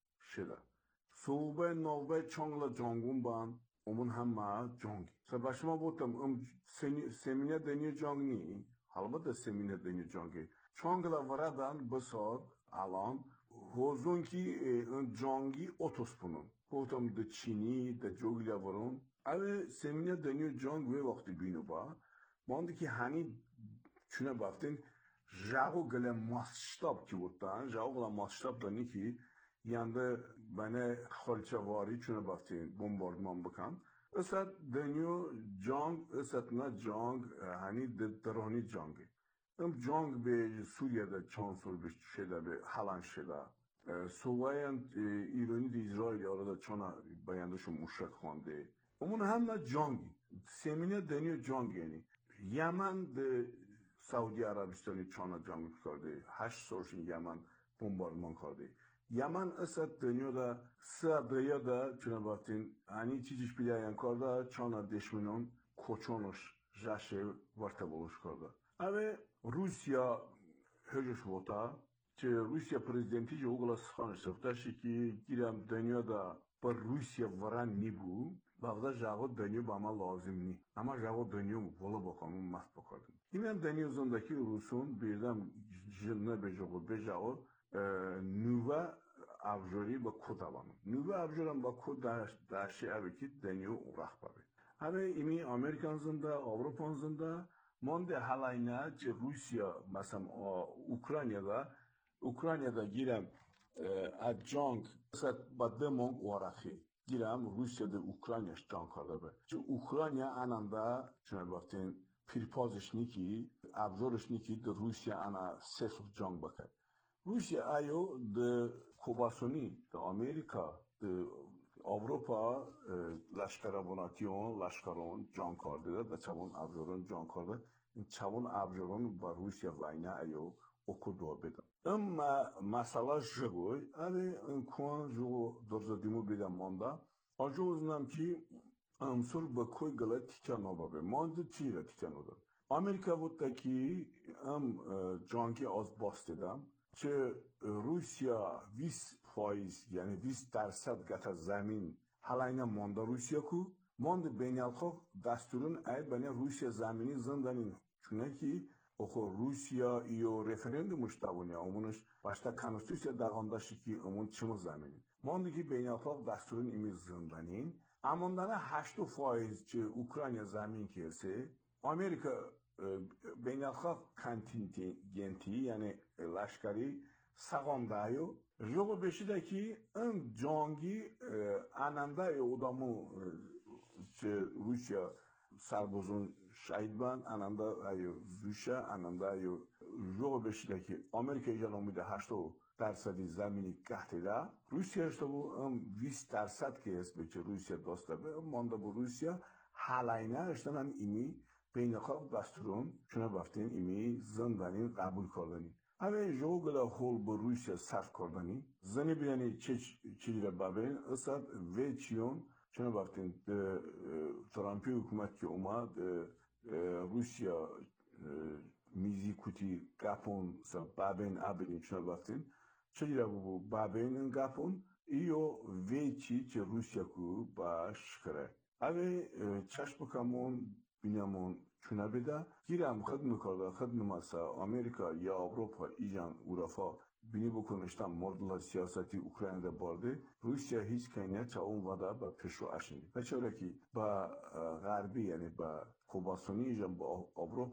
Soğube navbe çangla jangun ban. Omun hemma jangi. Başıma botam semine deniyor jang ni. Halbuki semine deniyor jangi. Çangla varadan basar alan. Hozun ki jangi otospunun. Potom de Çin'i, de Jogla varun. Ama semine deniyor jang ve vakti binu ba. Mandi ki hani şuna baktın. Jago gele masştab ki buttan. Jago gele masştab da ni ki yanda bana xalçavari şuna baktın bombardman bakan. Esat deniyor jang, esat na jang hani de teroni jangi. Jang be Suriye'de çansur bir şeyler be halan şeyler. Soğuyan İran'ı da İsrail'i arada çana bayandışım uşak xonde. Onun hem de jangi. Semine deniyor jangi yani. Yemen de Saudi Arabistan'ı çana jangi kardı. 8 soruşun Yemen bombardman kardı. Yemen esat deniyor da Sıada'ya da çuna baktın. Hani çiziş bilayan karda çana deşmenon koçonuş jaşe varta buluş karda. Ama Rusya hücüş vota که روسیا پرزیدنتی جو گلاس خانش رفتاشی که گیرم دنیا دا بر روسیا وران نیبو بعدا جواب دنیا با ما لازم نی اما جواب دنیا ولا بکنم مست بکردم اینم دنیا زندگی روسون بیردم جنه بجو بجاو نووا ابجوری با کدوام نووا ابجورم با کد داشتی ابی که دنیا راه بابه همه ایمی امریکان زنده اروپان زنده مانده حالینا که روسیا مثلا Ukrayna'da girem jang sat bademon oraxi girem Rusya'da Ukrayna jang karda be. Çünkü Ukrayna ananda şuna baktın pirpazışniki abzorışniki de Rusya ana sesuf jang bakar. Rusya ayo de Kobasoni de Amerika de Avrupa laşkarabonatiyon laşkaron jang karda da çavun abzoron jang karda. Çavun abzoron ba Rusya vayna ayo okudu bedam. Ama masala jgoy, ale kon jo dorzadimu bedam manda. Ajo uznam ki amsur ba koy galat tikano babe. Manda tira tikano da. Amerika vuttaki am janki az bastedam. Çe Rusya 20% yani 20% gata zamin halayna manda Rusya ku. Manda beynalxalq dasturun ay bana Rusya zamini zindanin. Çünki oxo Rusya iyo referendum iştavuniya omunuş başta konstitusya dağındaşı ki omun çımız zamini. Mondi ki beynalxalq dasturun imiz zindanin. Amondana 8% ki Ukrayna zamin kelse Amerika beynalxalq kontingenti yani laşkari sağandayo jogo beşideki ön jangi ananda odamı Rusya سربازون شهید بند اننده ایو زوشه اننده ایو جو بشیده که امریکا ایجان میده 8% زمینی کهتیده روسیه اشتبو 20% که هست بچه روسیه داسته به مانده با روسیه حالینه اشتن هم ایمی بینخواب دستورون چونه بافتین ایمی زندانین قبول کردنی اوه جو گلا خول با روسیه صرف کردنی زنی بیانی چی دیره بابین اصد وی چیون چون بافتین ترامپی حکومت که اومد روسیا میزی کوتی گپون بابین آبین چون بافتین چه بو بابین گپون ایو ویچی که روسیا کو باش کره اوه چشم کمون بینمون چونه بده گیرم خدمه کرده خدمه مثلا امریکا یا اروپا ایجان اروپا بینی بکنشتم مردل سیاستی اوکراینده برده روسیا هیچ کنیه تا اون ودا با پیشو اشنی بچه که با غربی یعنی با کوباسونی ایجان با اروپا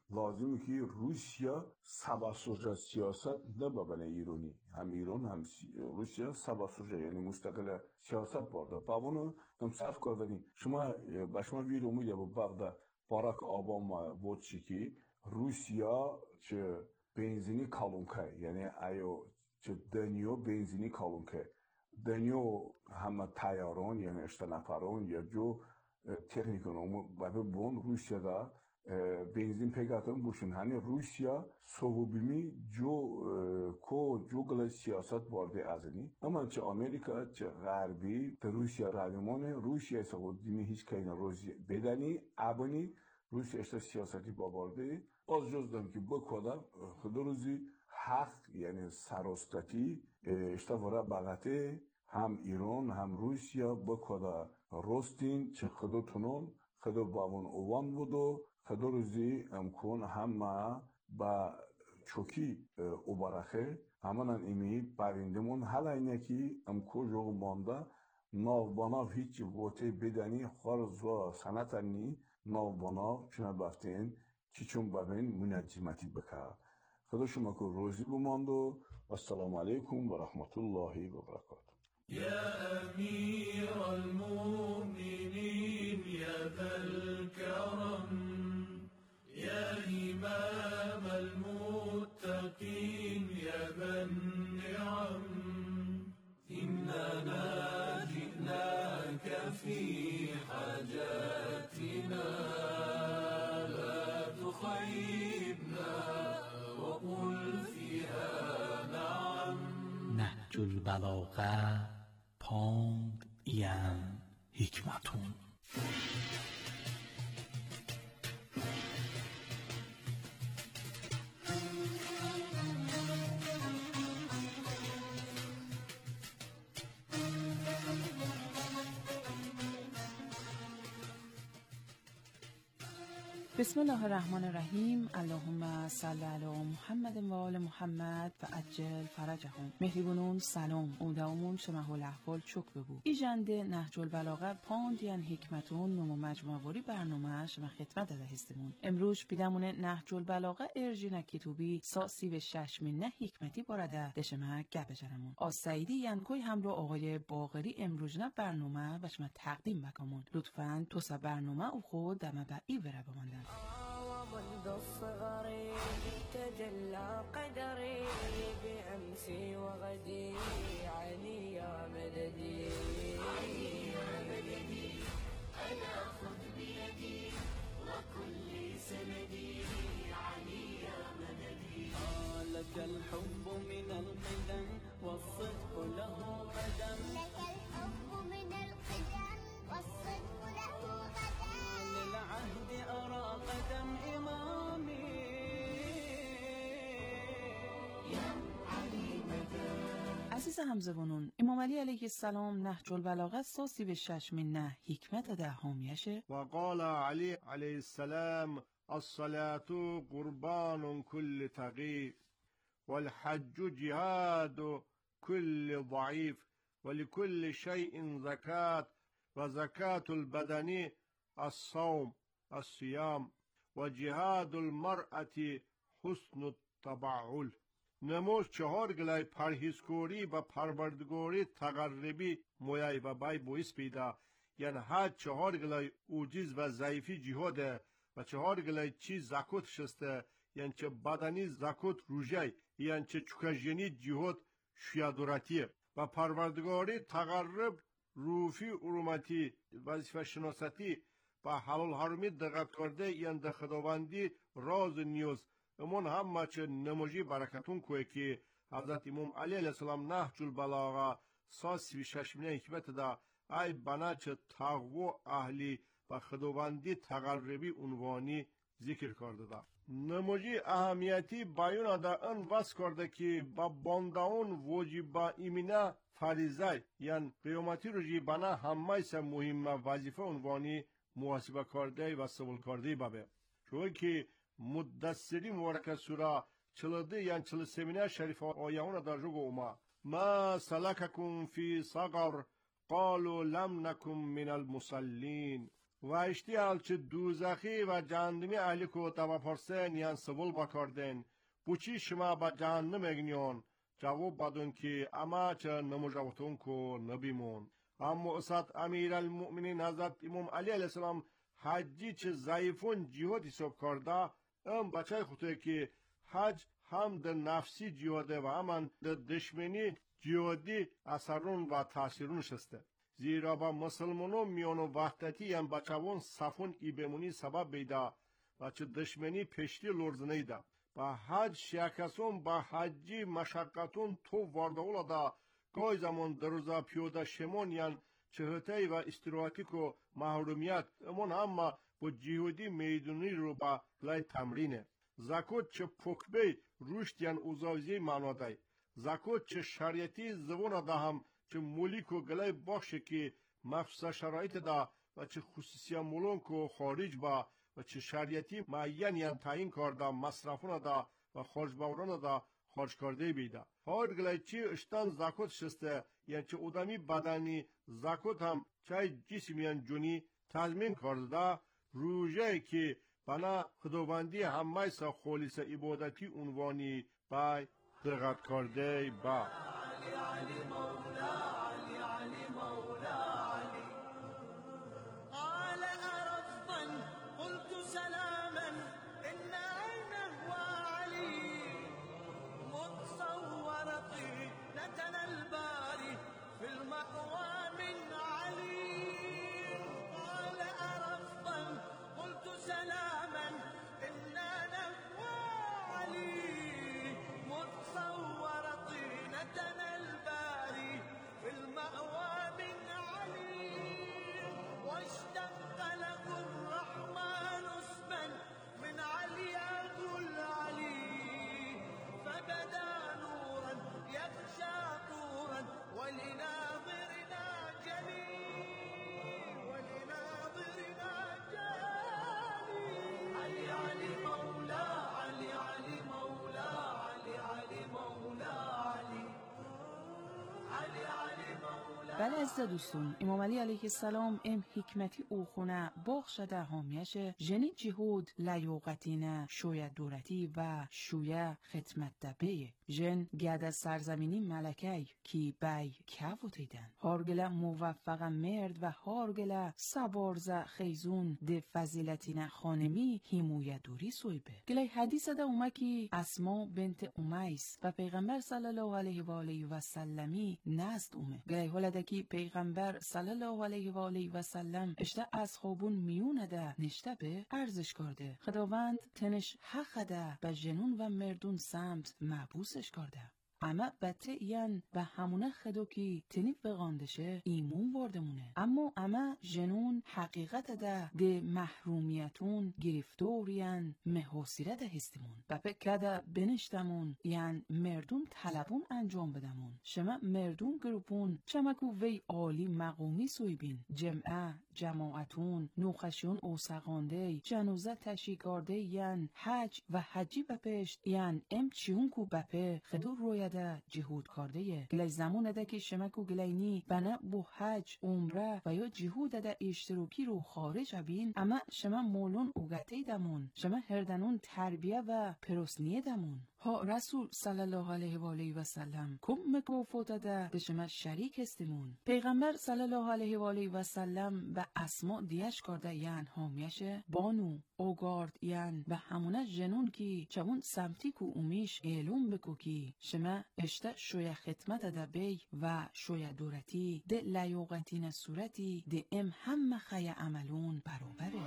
لازمه که روسیا سباسوجا سیاست نببنه ایرانی هم ایران هم روسیا سباسوجا یعنی مستقل سیاست برده باونو هم صرف کردنی شما باشما ویرومو یا بعد باراک اوباما بود که روسیا چه بنزینی کالونکه یعنی ایو چه دنیو بنزینی کالونکه دنیو همه تیاران یعنی اشتنفران یا جو تکنیکون و بون روسیا دا benzin pek atın boşun hani Rusya soğubimi jo gala siyaset vardı azini ama çe Amerika çe Garbi Rusya radimone Rusya soğubimi hiç kayna Rusya bedeni aboni Rusya işte siyaseti babardı az jozdan ki bu kadar hıdırızı hak yani sarostati işte vara bagate hem İran hem Rusya bu kadar rostin çe hıdıtunun hıdı babun ovan budu خدا روزی امکان همه با چوکی اوبرخه همان امی پریندمون حالا اینه که امکو جو مانده ناو بناو هیچ وقتی بدنی خارج و سنتنی ناو بناو چون بافتین کی چون ببین منجمتی بکر خدا شما کو روزی بماندو السلام علیکم و رحمت الله و برکاته يا أمير المؤمنين يا ذا الكرم يا إمام المتقين يا ذا النعم إننا جئناك في حاجاتنا لا تخيبنا وقل فيها نعم نهج البلاغه پاند ین حکمتون بسم الله الرحمن الرحیم. اللهم صل علی محمد و آل محمد و عجل فرجهم. مهربونون سلام. اودامون شمه الاحوال چک ببو. ایجنده نهج البلاغه پاند ین حکمتون نمو مجموعوری برنامه شما خدمت ده هستمون. امروز بیدمون نهج البلاغه ارجین کتوبی ساسی به 6 نه حکمتی بارده دشمه گپ بجنمون. از سعیدی ینکوی همراه آقای باقری امروز نه برنامه و شما تقدیم بکمون. لطفاً تو سه برنامه او خود دمه بایی بره بماندن. منذ الصغر تجلى قدري بأمسي وغدي علي يا مددي أنا خذ بيدي وكل سندي علي يا مددي لك الحب من القدم والصدق له قدم لك الحب من القدم والصدق له قدم للعهد أرى قدم إمامي يا علي مدى. عزیز همزبانون، امام علی علیه السلام نهج البلاغه ساسی به 6 نه حکمت ده حامیشه و قال علی علیه السلام الصلاة قربان كل تقي والحج جهاد كل ضعيف ولكل شيء زكاة وزكاة البدن الصوم الصيام وجهاد المرأة حسن التبعل. نموز 4 گلای پرهیزکاری و پروردگاری تقربی مویای و بای بویس پیدا یعنی هر 4 گلای اوجیز و ضعیفی جهاده و 4 گلای چی زکات شسته یعنی چه بدنی زکات روژای یعنی چه چکجنی جهاد شیادوراتیه و پروردگاری تقرب روفی ارومتی وظیفه شناستی و حلال حرمی دقت کرده یعنی ده خداوندی راز نیوز امون هم چه نموجی برکتون کوه که حضرت امام علی علیه السلام نهج البلاغه ساسی 6 حکمت دا ای بنا چه تقوی اهلی و خداوندی تقربی عنوانی ذکر کرده دا. نموجی اهمیتی بیان دا ان وصف کرده که با بانداون واجب ایمینه فریضه یعنی قیامتی روزی بنا همه سه مهم وظیفه عنوانی محاسبه کرده و سوال کرده بابه. چون که مدثری مبارک سوره 42 یعنی 43 شریف آیه‌ها در جوگ اوما ما سلککم فی سقر قالوا لم نکن من المصلین و اشتیال چه دوزخی و جهنمی اهلی کو تبا پرسن یان سبول بکردن بوچی شما با جهنم اگنیون جواب بدون که اما چه نموجوتون کو نبیمون. اما اسات امیر المؤمنین حضرت امام علی علیه السلام حجی چه ضعیفون جهاد حساب کرده بچه خودی که حج هم در نفسی جهاده و همان در دشمنی جهادی اثرون و تاثیرون شسته. زیرا با مسلمانون میان وحدتی هم بچهون صفون ای بمونی سبب بیده و چه دشمنی پشتی لرزنه ده. با حج شیعکسون با حجی مشقتون تو واردهولا ده گای زمان در روزا پیوده شمون یعن چهتهی و استراحتی که محرومیت امون هم با جهادی میدونی رو با لای تمرینه. زکوت چه پکبه روشت یعن اوزاوزی معناده. زکوت چه شریعتی زبون ده هم چه مولیک و گلای باشه که مخصوص شرایط ده و چه خصوصی مولون که خارج با و چه شریعتی معین یعن تعیین کرده مصرفون ده و خارج باوران ده خارج کرده بیده. هر گلای چی اشتان زکوت شسته یعن چه ادمی بدنی زکوت هم چه جسم یعن جونی تضمین کرده روژه که بنا خداوندی همه سا خالص عبادتی عنوانی بای دقت کرده با بله عزیز دوستون، امام علی علیه السلام ام حکمتی او خونه باخشده هامیش جنی جهود لیوقتینه شویه دورتی و شویه خدمت دبه جن گد از سرزمینی ملکی کی بی کفوتیدن هارگله موفق مرد و هارگله سبارزه خیزون ده فضیلتینه خانمی همویه دوری سویبه گلی حدیث ده اومکی اسما بنت امیس و پیغمبر صلی الله علیه و آله و سلمی نزد اومه گلی ولدکی پیغمبر صلی الله علیه و آله و سلم اشته اصحابون میونه ده نشته به ارزش کرده خداوند تنش حق ده به جنون و مردون سمت محبوسش کرده اما بته یعن به همونه خدو کی تنیف بغاندشه ایمون واردمونه اما جنون حقیقت ده محرومیتون گرفتورین محاصیرت هستمون و پکده بنشتمون یعن مردون طلبون انجام بدمون شما مردون گروپون چمکو وی عالی مقومی سویبین جماعتون نوخشون اوسقانده جنوزه تشیکارده یعن حج و حجی بپشت یعن ام چیون کو بپه خدو روی ده جهود کرده گلی زمونه ده که شمکو گلینی بنا بو حج عمره و یا جهود ده اشتراکی رو خارج بین اما شما مولون اوگته دمون شما هردنون تربیه و پروسنیه دمون ها رسول صلی الله علیه و آله و سلم کم مکوفوت ده شما شریک استمون پیغمبر صلی الله علیه و آله و سلم به اسماء دیش کرده یعن حامیشه بانو اوگارد یعن به همونه جنون کی چون سمتی کو اومیش اعلوم بکو کی شما اشته شویه خدمت ده بی و شویه دورتی ده لیوقتین صورتی ده ام هم خی عملون برابره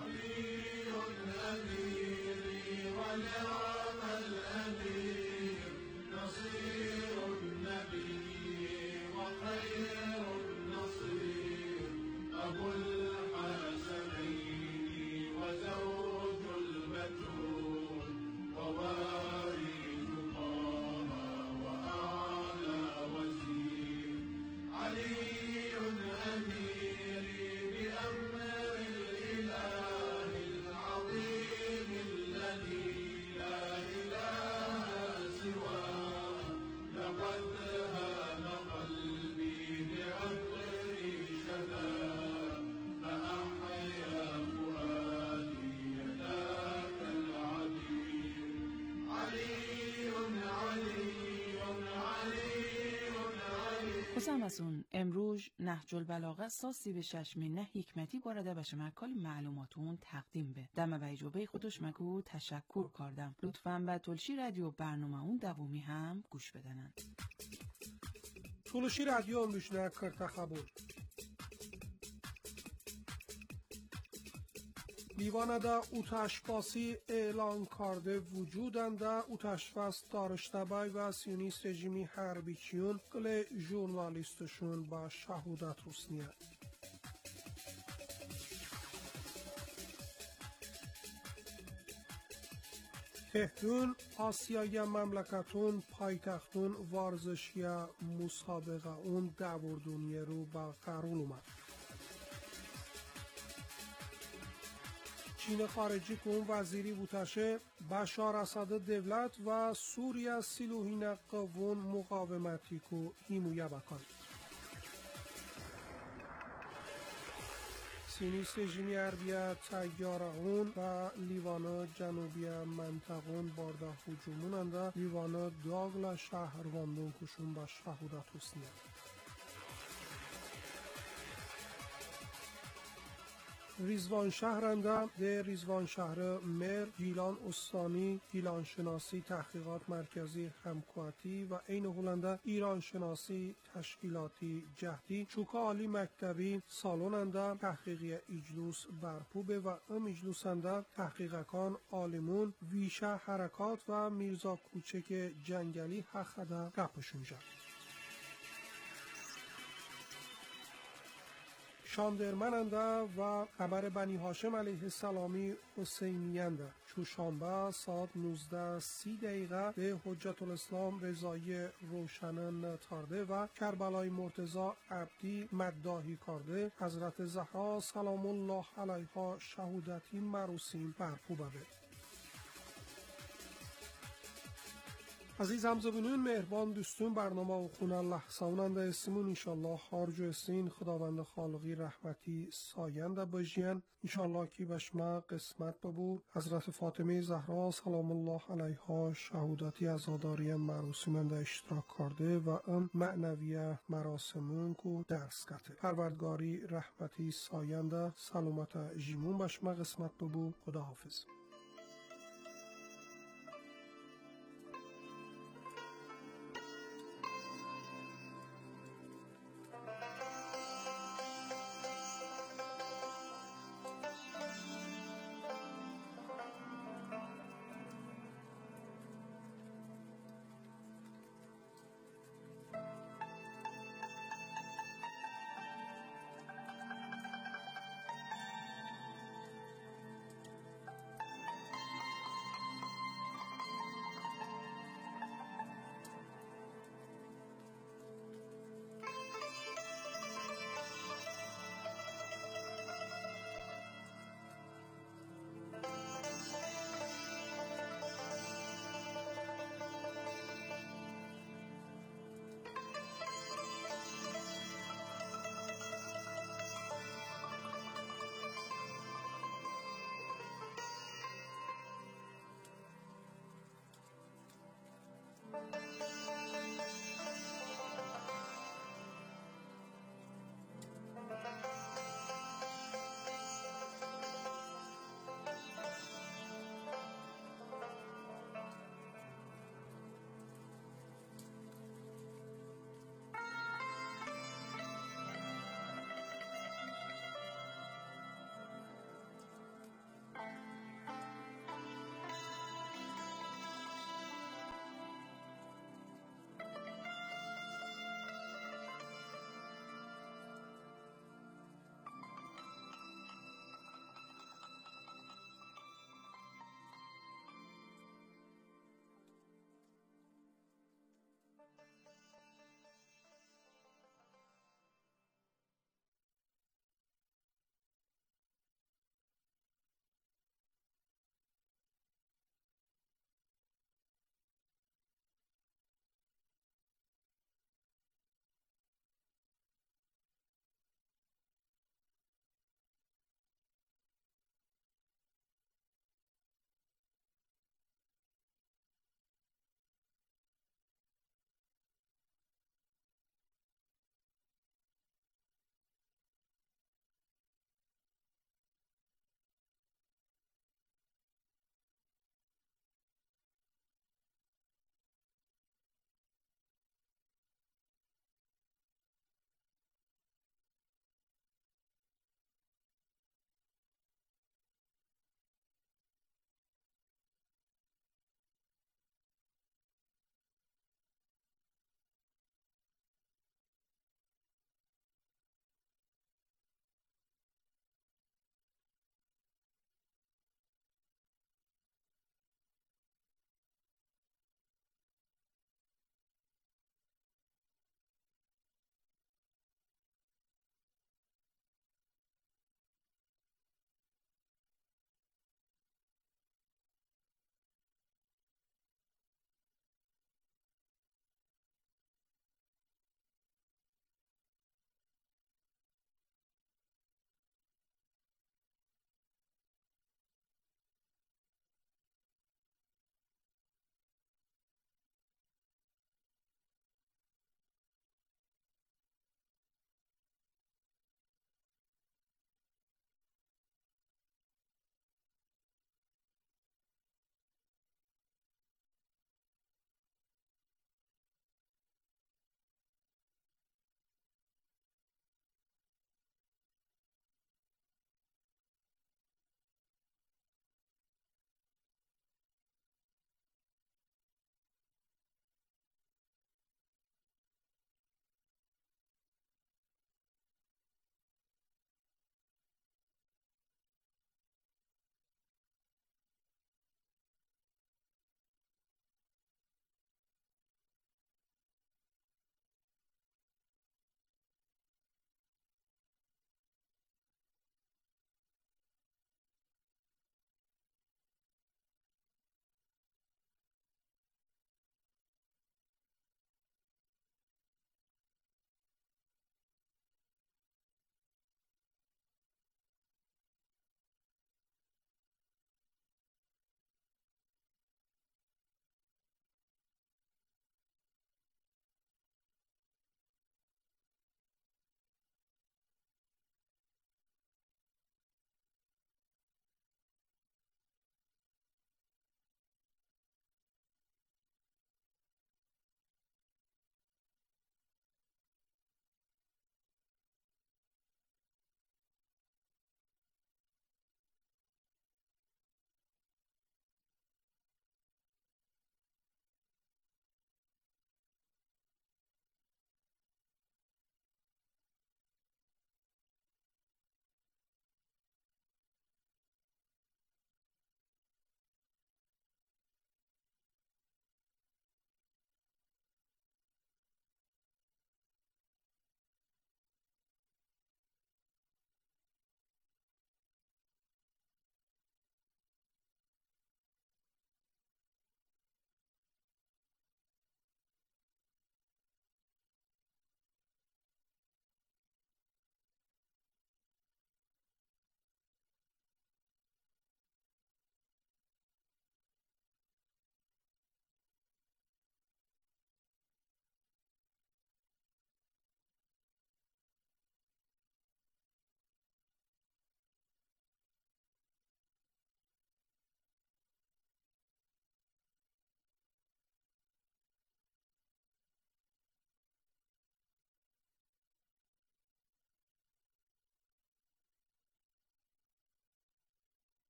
الذي لا خصوصا امروز نهج البلاغه ساسی به ششم حکمتی بارده بشه مکال معلوماتون تقدیم به دم بیجوبه خودش مگو تشکر کردم. لطفاً به تلشی رادیو برنامه اون دومی هم گوش بدنن. تلشی رادیو امروزنه کرده خبر. لیوانده اوتشفاسی اعلان کرده وجودنده اوتشفاس دارشتبای و سیونیست رژیمی حربیچیون گل ژورنالیستشون با شهودت رسنیه. تهران آسیای مملکتون پایتختون ورزشی مسابقه اون دوردونی رو با قرول اومد. چین خارجی کن وزیری بوتشه بشار اسد دولت و سوریه سیلوهین قوون مقاومتی کو هیمویه بکن. سینیست رژیمی اربیه تیارهون و لیوانا جنوبی منطقون بارده هجوموننده لیوانا داغل شهرواندون کشون با شهودت حسنیه. ریزوان شهرنده ده ریزوان شهر مر گیلان استانی گیلان شناسی تحقیقات مرکزی همکواتی و این هولنده ایران شناسی تشکیلاتی جهدی چوکا عالی مکتبی سالوننده تحقیقی اجلوس برپوبه و ام اجلوسنده تحقیقکان عالمون ویشه حرکات و میرزا کوچک جنگلی حقده گپشونجا. شاندرمننده و خبر بنی هاشم علیه السلامی حسینیانده چوشانبه ساعت 19:30 به حجت الاسلام رضایی روشنن تارده و کربلای مرتضی عبدی مداحی کرده حضرت زهرا سلام الله علیها شهودتی مراسم برپا بده. عزیز همزبونون مهربان دوستون برنامه و خونه لحظاننده اسمون انشالله خارج اسین خداوند خالقی رحمتی ساینده بجین انشالله کی بشما قسمت ببو حضرت فاطمه زهرا سلام الله علیها شهودتی عزاداری مراسمنده اشتراک کرده و ام معنوی مراسمون کو درس کته پروردگاری رحمتی ساینده سلامت جیمون بشما قسمت ببو. خداحافظ.